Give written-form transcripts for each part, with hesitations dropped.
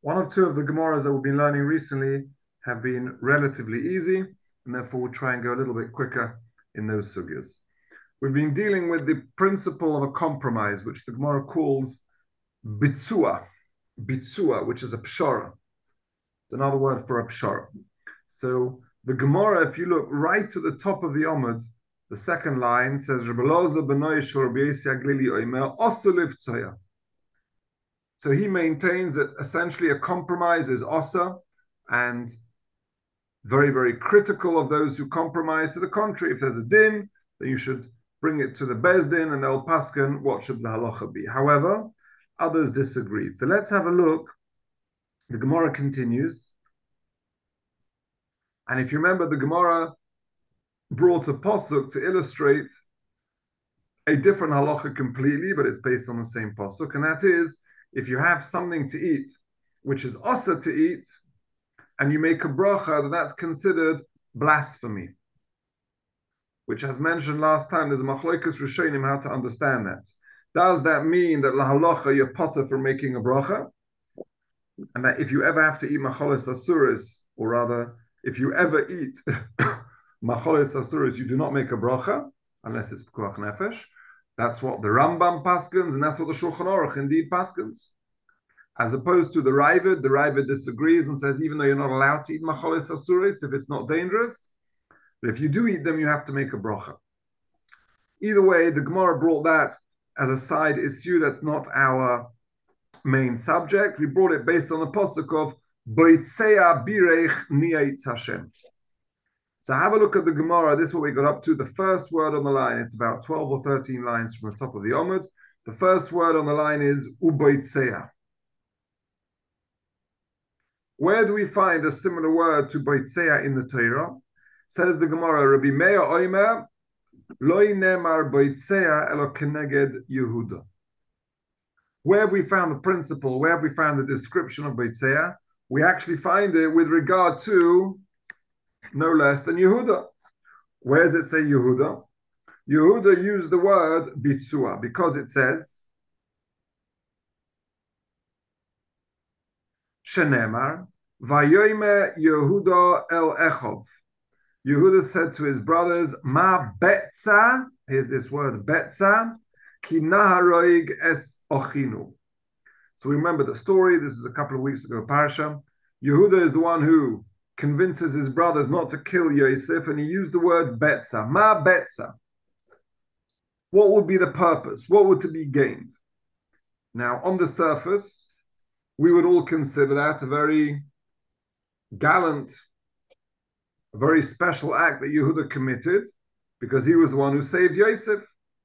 One or two of the Gemaras that we've been learning recently have been relatively easy, and therefore we'll try and go a little bit quicker in those sugyas. We've been dealing with the principle of a compromise, which the Gemara calls bitzua, which is a pshara. It's another word for a pshara. So the Gemara, if you look right to the top of the Amud, the second line says, so he maintains that essentially a compromise is osa, and very, very critical of those who compromise. To the contrary, if there's a din, then you should bring it to the Beis Din and they'll paskin what should the halacha be. However, others disagreed. So let's have a look. The Gemara continues. And if you remember, the Gemara brought a pasuk to illustrate a different halacha completely, but it's based on the same pasuk, and that is, if you have something to eat, which is osa to eat, and you make a bracha, then that's considered blasphemy. Which, as mentioned last time, there's a machlokas rishonim how to understand that. Does that mean that lahalacha you're potter for making a bracha, and that if you ever have to eat macholes asuris, or rather, if you ever eat macholes asuris, you do not make a bracha unless it's pekuach nefesh? That's what the Rambam paskins, and that's what the Shulchan Aruch indeed paskins. As opposed to the Ravid disagrees and says even though you're not allowed to eat macholes asuris if it's not dangerous, but if you do eat them, you have to make a bracha. Either way, the Gemara brought that as a side issue. That's not our main subject. We brought it based on the pasuk of Boitzea Birech Niyaitz Hashem. So have a look at the Gemara. This is what we got up to. The first word on the line, it's about 12 or 13 lines from the top of the Omud. The first word on the line is Uboitzea. Where do we find a similar word to Boitzea in the Torah? Says the Gemara, Rabbi Meir Oimer, Loi Nemar Boitzea Elo Keneged Yehuda. Where have we found the principle? Where have we found the description of Boitzea? We actually find it with regard to no less than Yehuda. Where does it say Yehuda? Yehuda used the word bitzua because it says Shenemar Vayoyme Yehuda el Echov. Yehuda said to his brothers, Ma betza, here's this word betza, ki naharoig es ochinu. So we remember the story. This is a couple of weeks ago, Parasha. Yehuda is the one who convinces his brothers not to kill Yosef, and he used the word betza, ma betza. What would be the purpose? What would to be gained? Now, on the surface, we would all consider that a very gallant, a very special act that Yehuda committed, because he was the one who saved Yosef.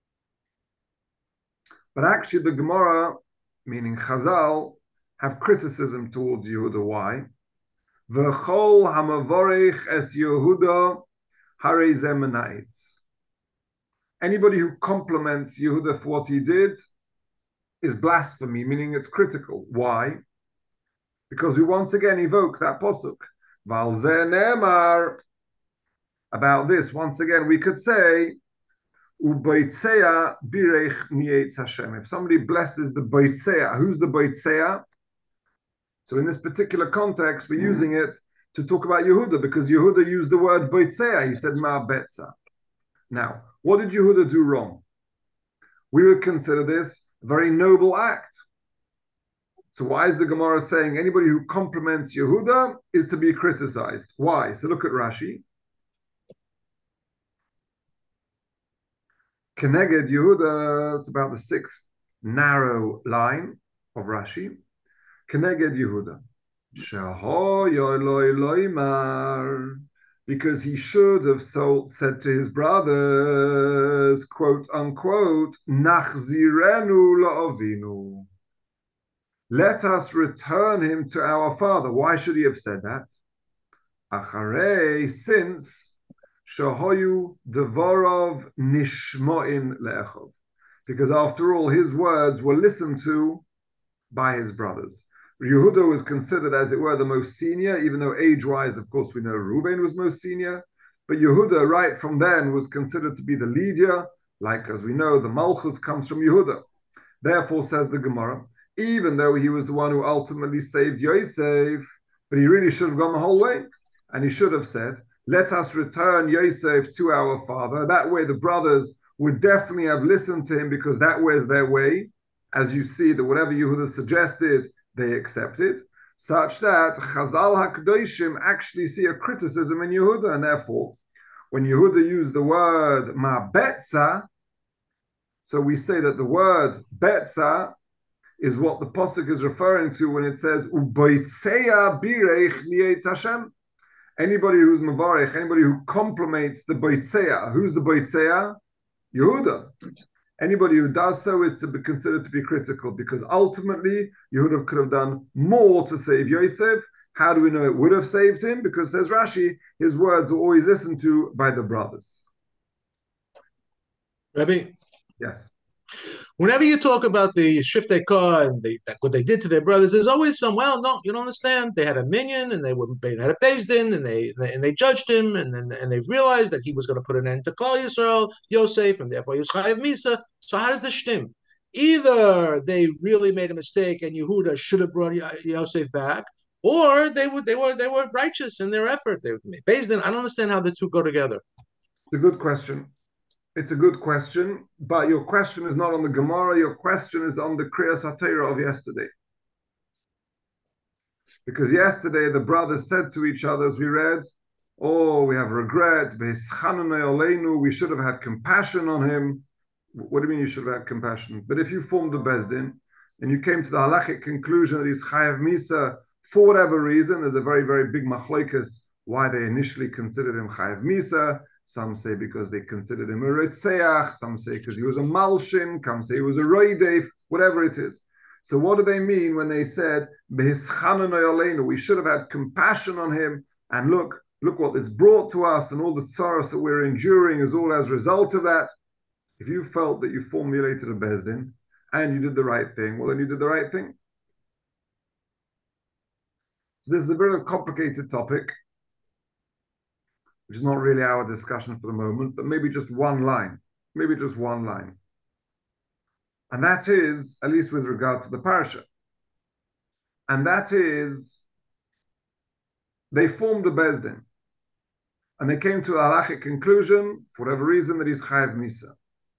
But actually, the Gemara, meaning Chazal, have criticism towards Yehuda. Why? V'chol hamavorich es Yehuda harei ze menaitz. Anybody who compliments Yehuda for what he did is blasphemy, meaning it's critical. Why? Because we once again evoke that pasuk. Val ze ne'emar. About this, once again, we could say, Uboitzea birech niyaitz Hashem. If somebody blesses the boitzea, who's the boitzea? So in this particular context, we're using it to talk about Yehuda, because Yehuda used the word boitzea. He said ma betza. Now, what did Yehuda do wrong? We would consider this a very noble act. So why is the Gemara saying anybody who compliments Yehuda is to be criticized? Why? So look at Rashi. Keneged Yehuda, it's about the sixth narrow line of Rashi. Keneged Yehuda. Because he should have said to his brothers, quote unquote, Nachzirenu la'avinu. Let us return him to our father. Why should he have said that? Acharei, since Shahoyu Devorov Nishmoin Le'echov. Because after all, his words were listened to by his brothers. Yehuda was considered, as it were, the most senior, even though age-wise, of course, we know Reuben was most senior. But Yehuda, right from then, was considered to be the leader. Like, as we know, the Malchus comes from Yehuda. Therefore, says the Gemara, even though he was the one who ultimately saved Yosef, but he really should have gone the whole way. And he should have said, let us return Yosef to our father. That way the brothers would definitely have listened to him because that was their way. As you see, that whatever Yehuda suggested, they accepted, such that Chazal HaKadoshim actually see a criticism in Yehuda, and therefore, when Yehuda used the word ma'betza, so we say that the word betza is what the pasuk is referring to when it says uboitzeya bireich lietz Hashem. Anybody who's mavarech, anybody who compliments the boitzeya, who's the boitzeya? Yehuda. Anybody who does so is to be considered to be critical because ultimately Yehuda could have done more to save Yosef. How do we know it would have saved him? Because says Rashi, his words were always listened to by the brothers. Rabbi? Yes. Whenever you talk about the Shiftei Kor and what they did to their brothers, there's always some. Well, no, you don't understand. They had a minion, and they had a Beis Din, and they judged him, and they realized that he was going to put an end to Klal Yisrael, Yosef, and therefore he was Chayav Misa. So how does this stem? Either they really made a mistake, and Yehuda should have brought Yosef back, or they were righteous in their effort. Beis Din. I don't understand how the two go together. It's a good question. It's a good question, but your question is not on the Gemara. Your question is on the Kriyas HaTorah of yesterday. Because yesterday the brothers said to each other, as we read, oh, we have regret. We should have had compassion on him. What do you mean you should have had compassion? But if you formed the Beis Din and you came to the halachic conclusion that he's Chayav Misa for whatever reason, there's a very, very big machlokes why they initially considered him Chayav Misa. Some say because they considered him a Retzeach, some say because he was a Malshin, some say he was a Roideif, whatever it is. So what do they mean when they said, we should have had compassion on him, and look what this brought to us, and all the sorrows that we're enduring is all as a result of that. If you felt that you formulated a Beis Din, and you did the right thing, well, then you did the right thing. So this is a very complicated topic, which is not really our discussion for the moment, but maybe just one line. And that is, at least with regard to the parasha, and that is, they formed a Beis Din, and they came to a halachic conclusion, for whatever reason, that he's Chayav Misa.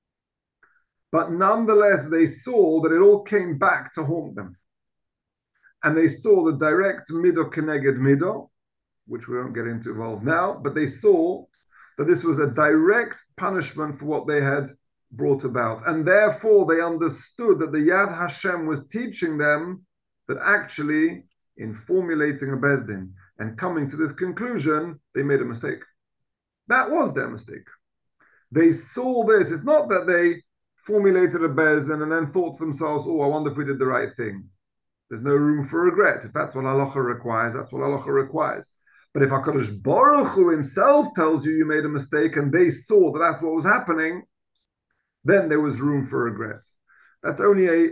But nonetheless, they saw that it all came back to haunt them. And they saw the direct mido keneged mido, which we won't get into involved now, but they saw that this was a direct punishment for what they had brought about. And therefore they understood that the Yad Hashem was teaching them that actually in formulating a Beis Din and coming to this conclusion, they made a mistake. That was their mistake. They saw this. It's not that they formulated a Beis Din and then thought to themselves, oh, I wonder if we did the right thing. There's no room for regret. If that's what halacha requires, that's what halacha requires. But if HaKadosh Baruch Hu himself tells you made a mistake and they saw that that's what was happening, then there was room for regret. That's only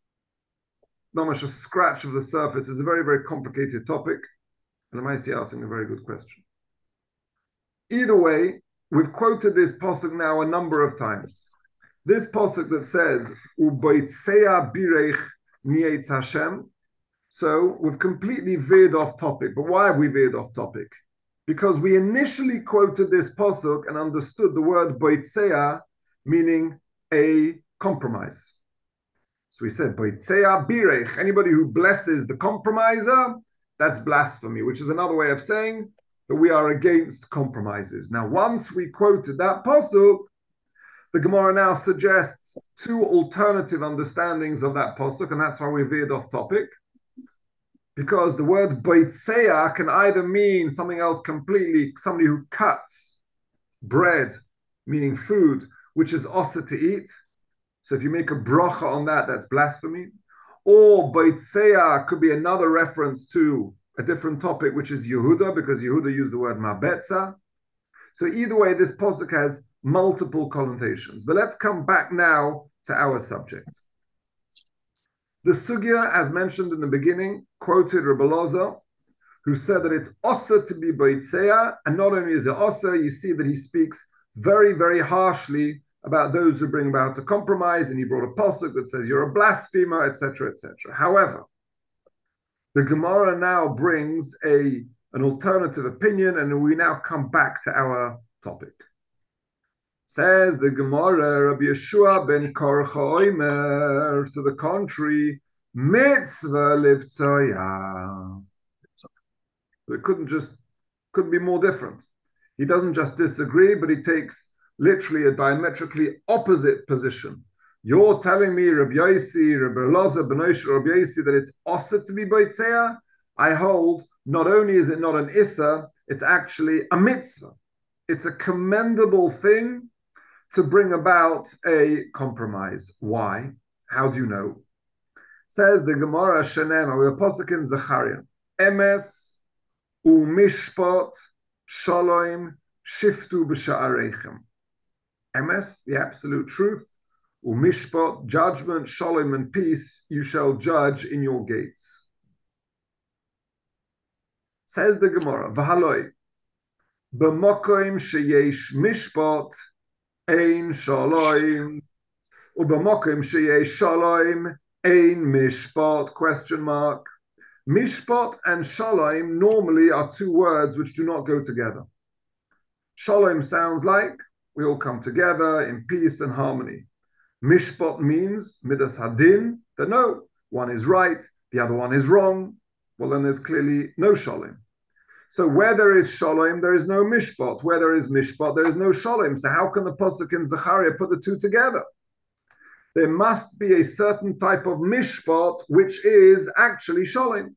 not much a scratch of the surface. It's a very, very complicated topic. And I might see asking a very good question. Either way, we've quoted this pasuk now a number of times. This pasuk that says, Uboitzeya bireich nietz Hashem. So we've completely veered off topic. But why have we veered off topic? Because we initially quoted this pasuk and understood the word boitzeya meaning a compromise. So we said boitzeya bireich. Anybody who blesses the compromiser, that's blasphemy, which is another way of saying that we are against compromises. Now, once we quoted that pasuk, the Gemara now suggests two alternative understandings of that pasuk, and that's why we veered off topic. Because the word boitzeya can either mean something else completely, somebody who cuts bread, meaning food, which is also to eat. So if you make a bracha on that, that's blasphemy. Or boitzeya could be another reference to a different topic, which is Yehuda, because Yehuda used the word ma'betza. So either way, this pasuk has multiple connotations. But let's come back now to our subject. The sugya, as mentioned in the beginning, quoted Rebbe Loza, who said that it's osa to be boitzeya, and not only is it osa, you see that he speaks very, very harshly about those who bring about a compromise, and he brought a pasuk that says you're a blasphemer, etc., etc. However, the Gemara now brings an alternative opinion, and we now come back to our topic. Says the Gemara, Rabbi Yeshua ben Korcha Omer, to the contrary, mitzvah livtzoya. It couldn't be more different. He doesn't just disagree, but he takes literally a diametrically opposite position. You're telling me, Rabbi Yossi, Rabbi Elazar, Benoish, Rabbi Yossi, that it's osir to be boitzeya? I hold, not only is it not an issa, it's actually a mitzvah. It's a commendable thing to bring about a compromise. Why? How do you know? Says the Gemara Shenem, we're pasuk in Zechariah. Emes u'mishpat shalom shiftu b'sha'areichem. Emes, the absolute truth. U'mishpat, judgment, shalom, and peace, you shall judge in your gates. Says the Gemara, V'haloi, b'mokoim sheyesh mishpat, ein shalom, u'b'mokoim sheyesh shalom, ein mishpat, question mark. Mishpat and shalom normally are two words which do not go together. Shalom sounds like we all come together in peace and harmony. Mishpat means midas hadin, that no, one is right, the other one is wrong. Well, then there's clearly no shalom. So where there is shalom, there is no mishpat. Where there is mishpat, there is no shalom. So how can the pasuk in Zechariah put the two together? There must be a certain type of mishpat which is actually shalom.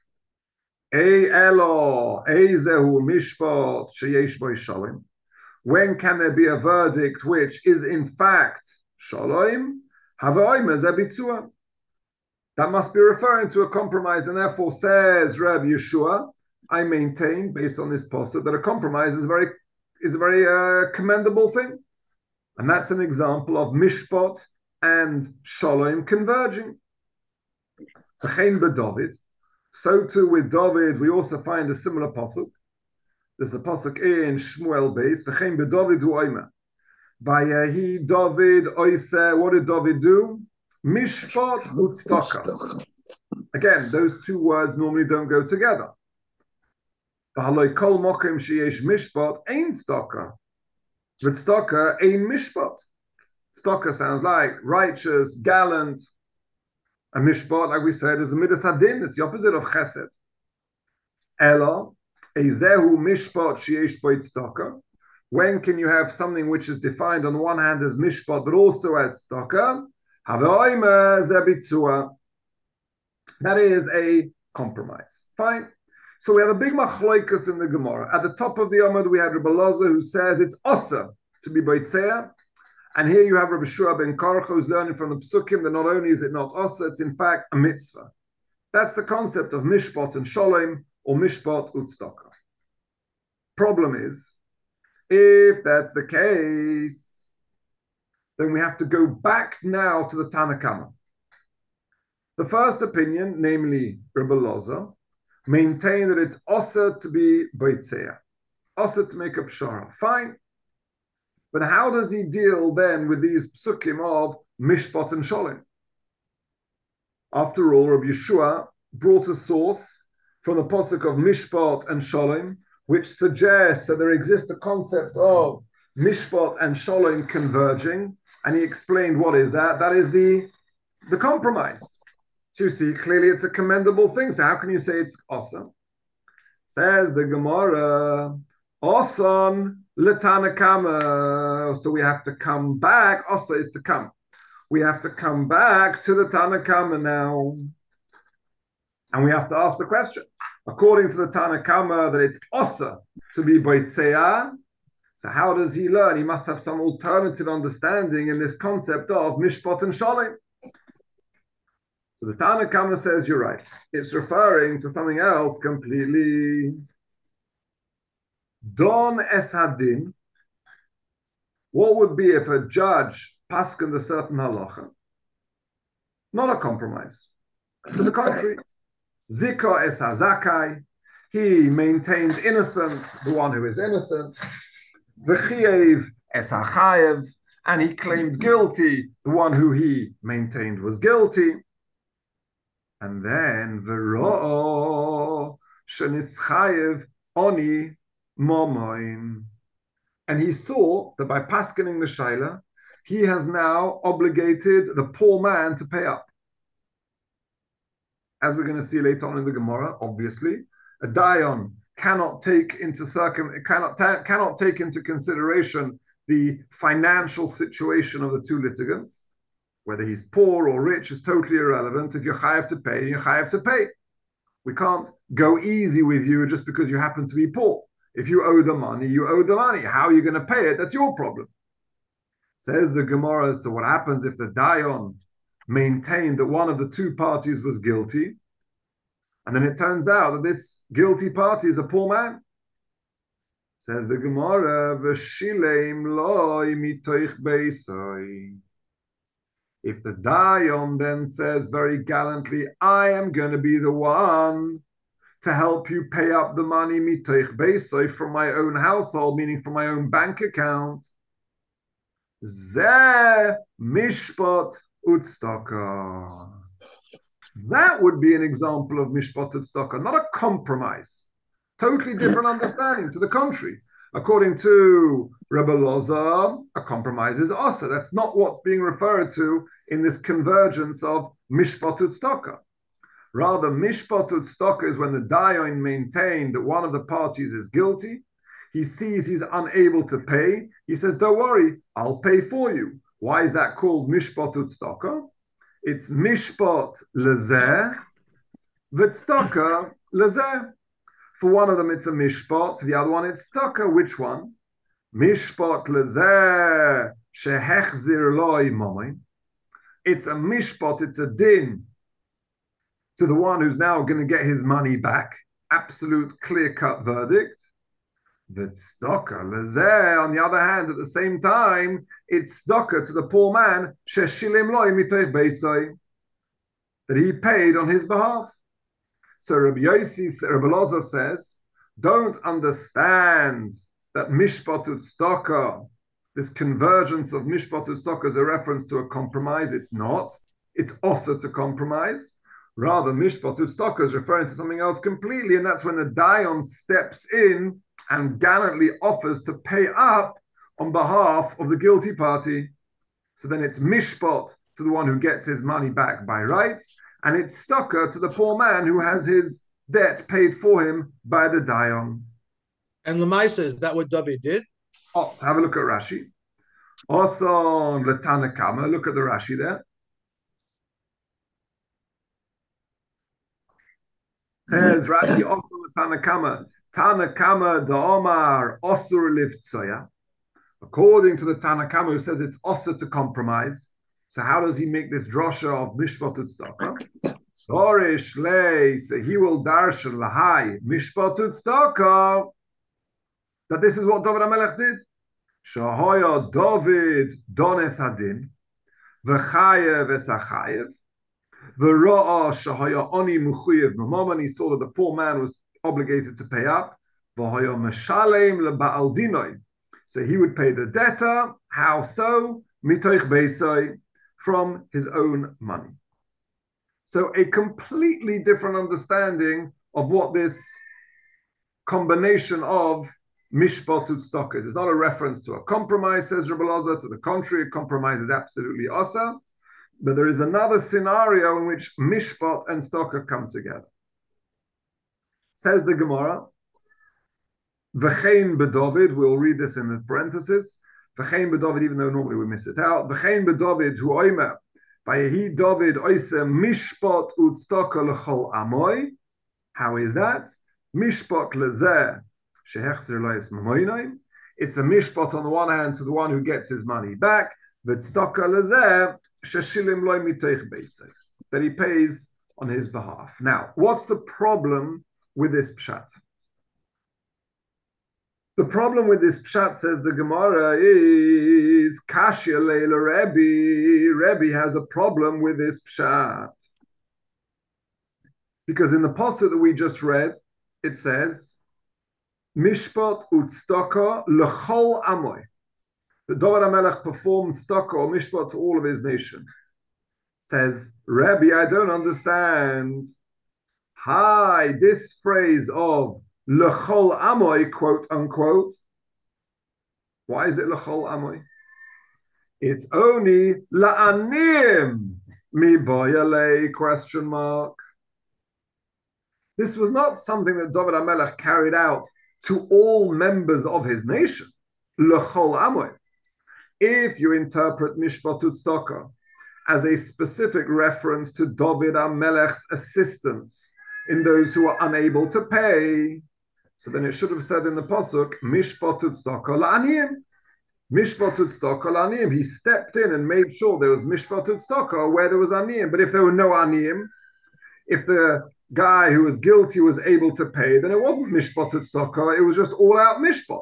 Ei elo, ei zehu mishpat sheyesh bo shalom. When can there be a verdict which is in fact shalom? Havoyme zebitzua. That must be referring to a compromise, and therefore says Rabbi Yeshua, I maintain, based on this pasuk, that a compromise is a very commendable thing, and that's an example of mishpat and shalom converging. V'chein b'David. So too with David, we also find a similar pasuk. There's a pasuk in Shmuel base. V'chein b'David hu oimer. Vayehi David oiseh. What did David do? Mishpat u'tzedakah. Again, those two words normally don't go together. V'haloi kol mokim sheyesh mishpat ein tzedakah. V'tzedakah ein mishpat. Tzedakah sounds like righteous, gallant. A mishpat, like we said, is a midas hadin. It's the opposite of chesed. Ela, ezehu mishpat sheyesh bo tzedakah. When can you have something which is defined on the one hand as mishpat, but also as tzedakah? Havoyme zebitzua. That is a compromise. Fine. So we have a big machloikus in the Gemara. At the top of the Amud, we have Rabbi Elazar who says it's osir to be boitzeya. And here you have Rabbi Shua ben Korcha who's learning from the Psukim that not only is it not osir, it's in fact a mitzvah. That's the concept of mishpat and shalom, or mishpat u'tzedakah. Problem is, if that's the case, then we have to go back now to the Tanna Kama. The first opinion, namely Rabbi Elazar, maintain that it's osir to be boitzeya, osir to make a pshara. Fine. But how does he deal then with these psukim of mishpat and shalom? After all, Rabbi Yeshua brought a source from the pasuk of mishpat and shalom, which suggests that there exists a concept of mishpat and shalom converging, and he explained what is that. That is the compromise. So you see, clearly it's a commendable thing. So how can you say it's awesome? Says the Gemara, awesome. L'Tanna Kama. So we have to come back. Also is to come. We have to come back to the Tanna Kama now. And we have to ask the question. According to the Tanna Kama, that it's also to be boitzeya. So how does he learn? He must have some alternative understanding in this concept of mishpat and shalom. So the Tanna Kama says, you're right. It's referring to something else completely. Don es hadin. What would be if a judge paskened a certain halacha? Not a compromise. To the contrary, zika es hazakai. He maintains innocent, the one who is innocent. V'chiev es hachayev. and he claimed guilty, the one who he maintained was guilty. And then v'ro'o shenischayev oni momoin. And he saw that by paskening the shaila, he has now obligated the poor man to pay up. As we're going to see later on in the Gemara, obviously, a dayan cannot take into consideration the financial situation of the two litigants. Whether he's poor or rich is totally irrelevant. If you're chayav to pay, you're chayav to pay. We can't go easy with you just because you happen to be poor. If you owe the money, you owe the money. How are you going to pay it? That's your problem. Says the Gemara as to what happens if the dayan maintained that one of the two parties was guilty, and then it turns out that this guilty party is a poor man. Says the Gemara, v'shilem loy mitoich beisoi. If the dayan then says very gallantly, I am going to be the one to help you pay up the money mitoich beisoi from my own household, meaning from my own bank account, zeh mishpat utstaka. That would be an example of mishpat utstaka, not a compromise. Totally different understanding. To the contrary, according to Rebbe Loza, a compromise is asa. That's not what's being referred to in this convergence of mishpat utstaka. Rather, mishpat utstaka is when the dayan maintained that one of the parties is guilty. He sees he's unable to pay. He says, don't worry, I'll pay for you. Why is that called mishpat utstaka? It's mishpat lezeh, v'tstaka lezeh. For one of them, it's a mishpat. For the other one, it's tzedakah. Which one? Mishpat lezeh shehechzir loy momin. It's a mishpat, it's a din to the one who's now going to get his money back. Absolute clear-cut verdict. The tzedakah lezeh, on the other hand, at the same time, it's tzedakah to the poor man sheshilim loy mitoich beisoi, that he paid on his behalf. So Rabbi Loza says, don't understand that mishpat tzedakah, this convergence of mishpat tzedakah, is a reference to a compromise. It's not. It's also to compromise. Rather, mishpat tzedakah is referring to something else completely, and that's when the dayan steps in and gallantly offers to pay up on behalf of the guilty party. So then it's mishpat to the one who gets his money back by rights, and it's tzedakah to the poor man who has his debt paid for him by the dayan. And Lamaisa, is that what David did? Oh, have a look at Rashi. Also, Tana Kama, look at the Rashi there. Says Rashi also Tana Kama da Omar Osur Livtsoya. According to the Tana Kama, who says it's also to compromise. So how does he make this drosha of mishpat tzedakah? Dorish lei, so he will darshan lahai mishpat tzedakah. That this is what David HaMelech did. Shahoya David dones hadin v'chayev esachayev v'ro'a shahoya oni muchuyev mamon. He saw that the poor man was obligated to pay up. V'hoya meshalem leba'al dinoi. So he would pay the debtor. How so? Mitoich beisoi, from his own money. So a completely different understanding of what this combination of mishpat tzedakah is. It's not a reference to a compromise, says Rebbe Loza. To the contrary, a compromise is absolutely asa. But there is another scenario in which mishpat and tzedakah come together. Says the Gemara, V'chein b'David, we'll read this in the parenthesis, V'chein b'David, even though normally we miss it out, V'chein b'David, hu oimer, Vayehi David oise mishpat u'tzedakah l'chol amoy. How is that? Mishpat lezeh shehechzer loyes mamoinai. It's a mishpat on the one hand to the one who gets his money back, v'tzedakah lezeh sheshilim loy mitoich beisei, that he pays on his behalf. Now, what's the problem with this pshat? The problem with this pshat, says the Gemara, is Kashya Leila Rebbe. Rebbe has a problem with this pshat. Because in the pasuk that we just read, it says, Mishpat u'tzedakah l'chol amoy. that David HaMelech performed tzedakah or mishpat to all of his nation. Says, Rabbi, I don't understand. Hi, this phrase of L'chol Amoy, quote unquote. Why is it L'chol Amoy? It's only La'anim mi boyale, question mark. This was not something that David HaMelech carried out to all members of his nation. L'chol Amoy. If you interpret Mishpat Tzedakah as a specific reference to David HaMelech's assistance in those who are unable to pay, so then it should have said in the pasuk, Mishpat Tzedakah la'aniyim. Mishpat Tzedakah la'aniyim. He stepped in and made sure there was Mishpat Tzedakah where there was aniyim. But if there were no aniyim, if the guy who was guilty was able to pay, then it wasn't Mishpat Tzedakah. It was just all out Mishpat.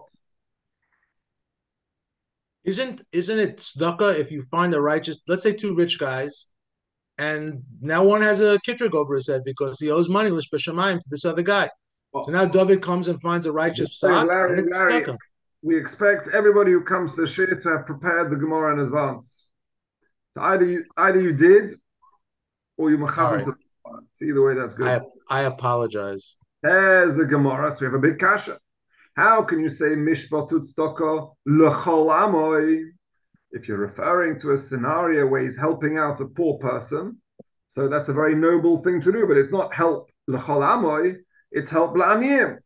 Isn't it tzedakah if you find a righteous, let's say two rich guys, and now one has a kitrig over his head because he owes money l'shbeshamayim to this other guy. So now David comes and finds a righteous psak, and it's tzedakah. We expect everybody who comes to the shir to have prepared the Gemara in advance. So either you did, or you machavan to. Either way, that's good. I apologize. There's the Gemara. So we have a big kasha. How can you say mishpat tzedakah l'chol amoy if you're referring to a scenario where he's helping out a poor person? So that's a very noble thing to do, but it's not help l'chol amoy, it's help la'aniyim.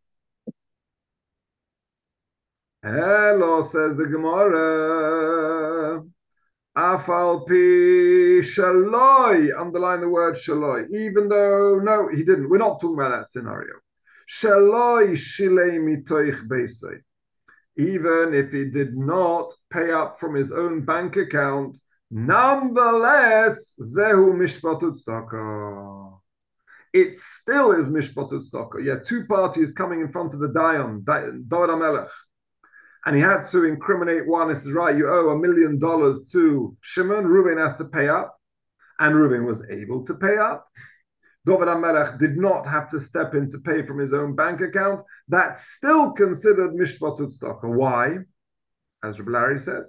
Hello, says the Gemara. Afal pi shaloi, underline the word shaloi, even though, no, he didn't. We're not talking about that scenario. Shaloi shilei mitoich beisei. Even if he did not pay up from his own bank account, nonetheless, zehu mishpat tzedakah. It still is mishpat tzedakah. You had two parties coming in front of the Dayan, David HaMelech, and he had to incriminate one. He says, right, you owe $1 million to Shimon. Reuben has to pay up, and Reuben was able to pay up. David HaMelech did not have to step in to pay from his own bank account. That's still considered mishpat tzedakah. Why? As Rabbi Larry said,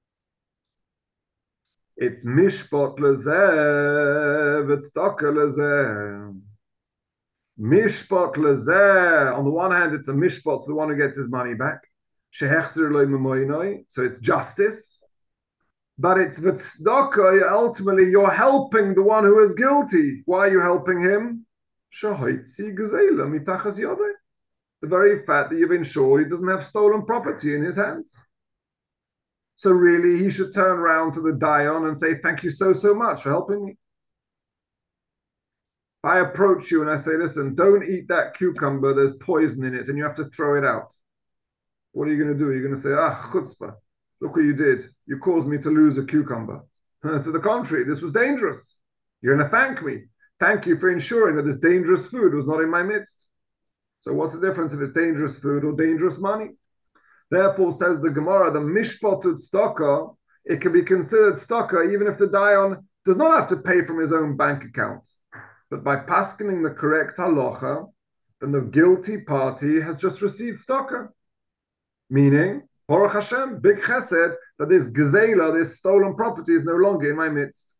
it's mishpat lezeh v'tzedakah lezeh. Mishpat lezeh. On the one hand, it's a mishpat to the one who gets his money back. So it's justice. But it's v'tzedakah, ultimately you're helping the one who is guilty. Why are you helping him? The very fact that you've ensured he doesn't have stolen property in his hands. So really, he should turn around to the Dayan and say, thank you so much for helping me. If I approach you and I say, listen, don't eat that cucumber, there's poison in it, and you have to throw it out. What are you going to do? You're going to say, chutzpah. Look what you did. You caused me to lose a cucumber. To the contrary, this was dangerous. You're going to thank me. Thank you for ensuring that this dangerous food was not in my midst. So what's the difference if it's dangerous food or dangerous money? Therefore, says the Gemara, the mishpat tzedakah, it can be considered tzedakah even if the dayan does not have to pay from his own bank account. But by paskening the correct halacha, then the guilty party has just received tzedakah. Meaning, Baruch Hashem, big chesed, that this gezela, this stolen property is no longer in my midst.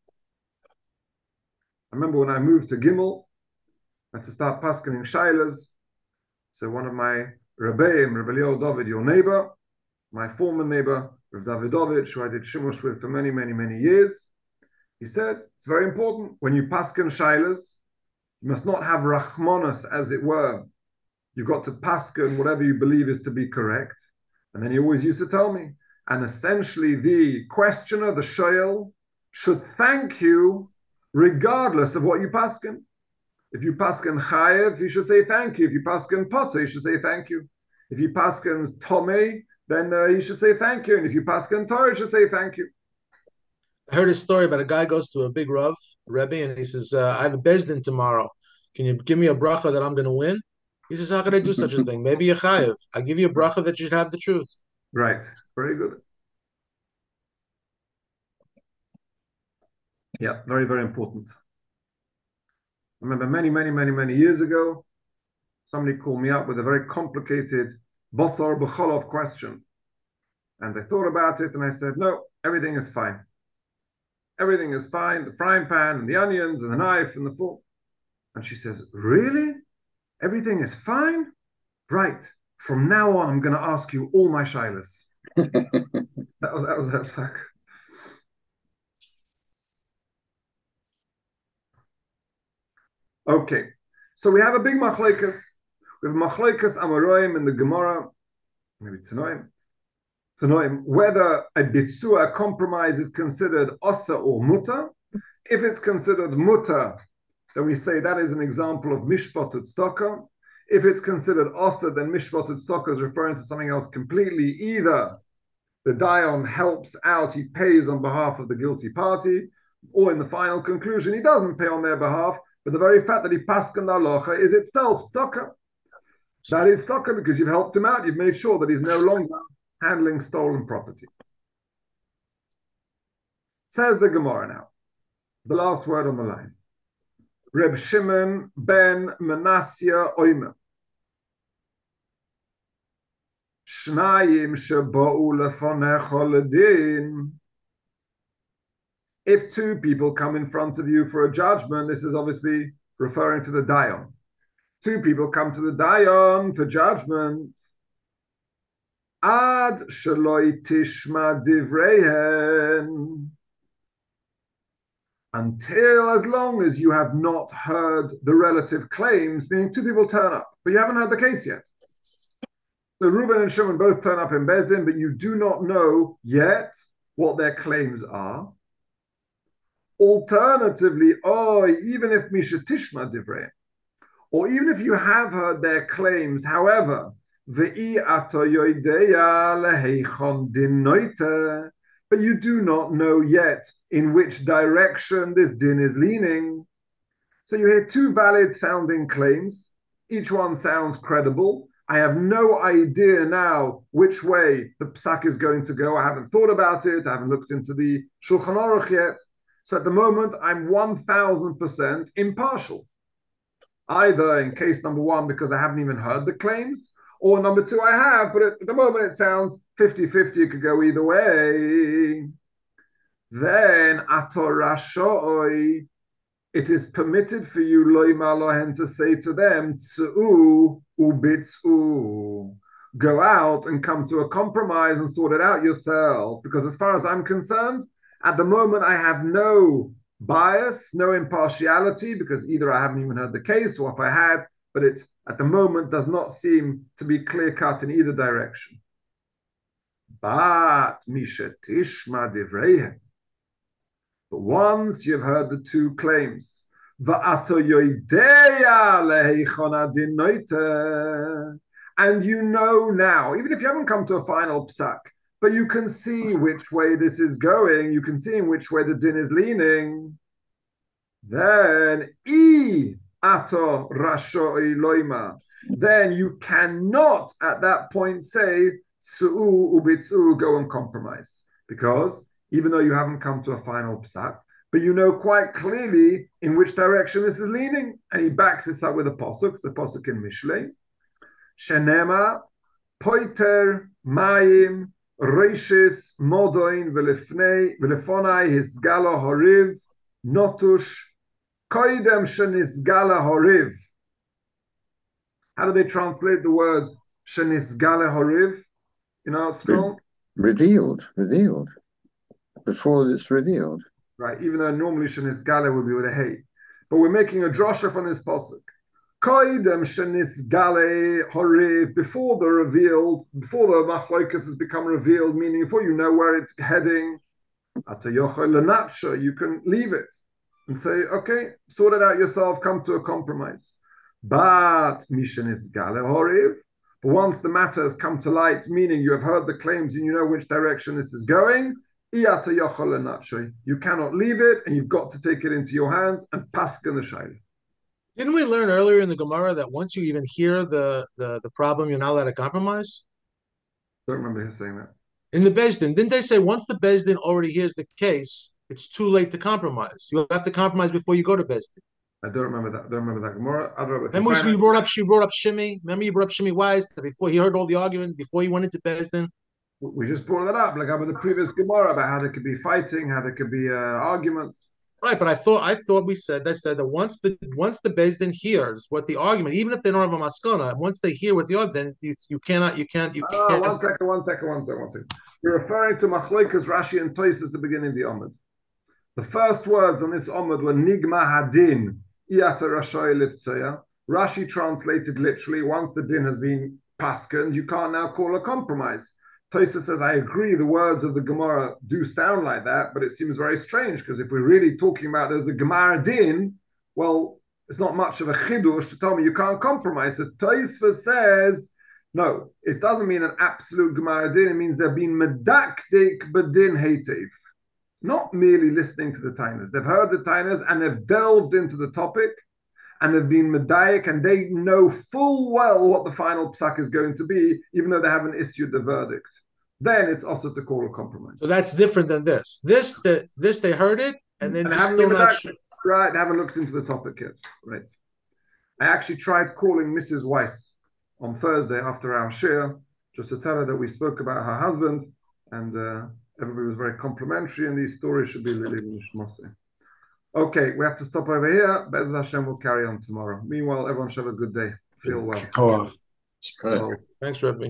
I remember when I moved to Gimel, I had to start paskening shailas. So one of my Rebbeim, Rebbe Leo David, your neighbor, my former neighbor, Rav Davidovich, who I did shimush with for many, many, many years, he said, it's very important, when you pasken shailas, you must not have rachmanas, as it were. You've got to pasken whatever you believe is to be correct. And then he always used to tell me, and essentially the questioner, the shoyel, should thank you regardless of what you pasken. If you pasken chayev, you should say thank you. If you pasken potter, you should say thank you. If you pasken tomei, then you should say thank you. And if you pasken Torah, you should say thank you. I heard a story about a guy goes to a big Rav, Rebbe, and he says, I have a bezdin tomorrow. Can you give me a bracha that I'm going to win? He says, how can I do such a thing? Maybe a chayev. I give you a bracha that you should have the truth. Right. Very good. Yeah, very, very important. I remember many years ago, somebody called me up with a very complicated Basar B'cholov question. And I thought about it and I said, no, everything is fine. Everything is fine. The frying pan and the onions and the knife and the fork. And she says, really? Everything is fine? Right. From now on, I'm going to ask you all my shilas. that was her psak. Okay. So we have a big machlekes. We have machlekes Amoraim in the Gemara, maybe Tanoim, whether a bitzua, a compromise, is considered osa or muta. If it's considered muta, then we say that is an example of mishpat tzedakah. If it's considered osa, then mishpat tzedakah is referring to something else completely. Either the dayan helps out, he pays on behalf of the guilty party, or in the final conclusion, he doesn't pay on their behalf, but the very fact that he paskan halacha is itself tzedakah. That is tzedakah because you've helped him out, you've made sure that he's no longer handling stolen property. Says the Gemara now, the last word on the line. Reb Shimon ben Manasseh Oimer. Shnayim sheba'u lefonecha ledin. If two people come in front of you for a judgment, this is obviously referring to the dayan. Two people come to the dayan for judgment. Ad sheloi tishma divrehen. Until, as long as you have not heard the relative claims, meaning two people turn up, but you haven't heard the case yet. So Reuben and Shimon both turn up in Beis Din, but you do not know yet what their claims are. Alternatively, even if Misha Tishma Divrei, or even if you have heard their claims, however, but you do not know yet in which direction this din is leaning. So you hear two valid sounding claims. Each one sounds credible. I have no idea now which way the psak is going to go. I haven't thought about it. I haven't looked into the Shulchan Aruch yet. So at the moment, I'm 1000% impartial. Either in case number one, because I haven't even heard the claims, or number two, I have, but at the moment it sounds 50-50. It could go either way. Then, atorashoi, it is permitted for you, loima lohen, to say to them, tsu'u ubitsu, go out and come to a compromise and sort it out yourself. Because as far as I'm concerned, at the moment I have no bias, no impartiality, because either I haven't even heard the case, or if I had, but it at the moment does not seem to be clear-cut in either direction. But misha tishma divreihem. But once you've heard the two claims, and you know now, even if you haven't come to a final psak, but you can see which way this is going, you can see in which way the din is leaning, then then you cannot at that point say go and compromise, because even though you haven't come to a final psak, but you know quite clearly in which direction this is leaning, and he backs this up with a pasuk. It's a pasuk in Mishlei, Shenema poiter mayim reishis modoin velefonai hisgala horiv notush koidem shenisgala horiv. How do they translate the word shenisgala horiv in our scroll? Revealed. Before it's revealed. Right, even though normally shenisgala would be with a hey. But we're making a drosha from this pasuk. Koidem shenisgale horiv, before the machlokas has become revealed, meaning before you know where it's heading, you can leave it and say, okay, sort it out yourself, come to a compromise. But mishenisgale horiv, but once the matter has come to light, meaning you have heard the claims and you know which direction this is going, you cannot leave it, and you've got to take it into your hands and paskin the shayla. Didn't we learn earlier in the Gemara that once you even hear the problem, you're not allowed to compromise? Don't remember him saying that. In the Beis Din, didn't they say once the Beis Din already hears the case, it's too late to compromise? You have to compromise before you go to Beis Din. I don't remember that. Gemara. Remember you brought up Shimi? Remember you brought up Shimi Weiss before he heard all the argument, before he went into Beis Din? We just brought that up, like about the previous Gemara, about how there could be fighting, how there could be arguments. Right, but I thought we said that once the Beis Din hears what the argument, even if they don't have a maskana, once they hear what the argument, then you can't. One second. You're referring to Machlokas, Rashi, and Tosfos at the beginning of the Amud. The first words on this Amud were Nigma Hadin, Iyata Rashay Liftseya. Rashi translated literally, once the din has been paskened, you can't now call a compromise. Tosfos says, I agree, the words of the Gemara do sound like that, but it seems very strange, because if we're really talking about there's a Gemara din, well, it's not much of a chidush to tell me you can't compromise. So Tosfos says, no, it doesn't mean an absolute Gemara din, it means they've been medakdik bedin heitev. Not merely listening to the Tainas. They've heard the Tainas and they've delved into the topic, and they've been medayik, and they know full well what the final psak is going to be, even though they haven't issued the verdict. Then it's also to call a compromise. So that's different than this. This they heard it, and then they're still not sure. Right, they haven't looked into the topic yet. Right. I actually tried calling Mrs. Weiss on Thursday after our share, just to tell her that we spoke about her husband, and everybody was very complimentary, and these stories should be really mishmase. Okay, we have to stop over here. Be'ez Hashem will carry on tomorrow. Meanwhile, everyone should have a good day. Feel well. Cool. Thanks, Rebbe.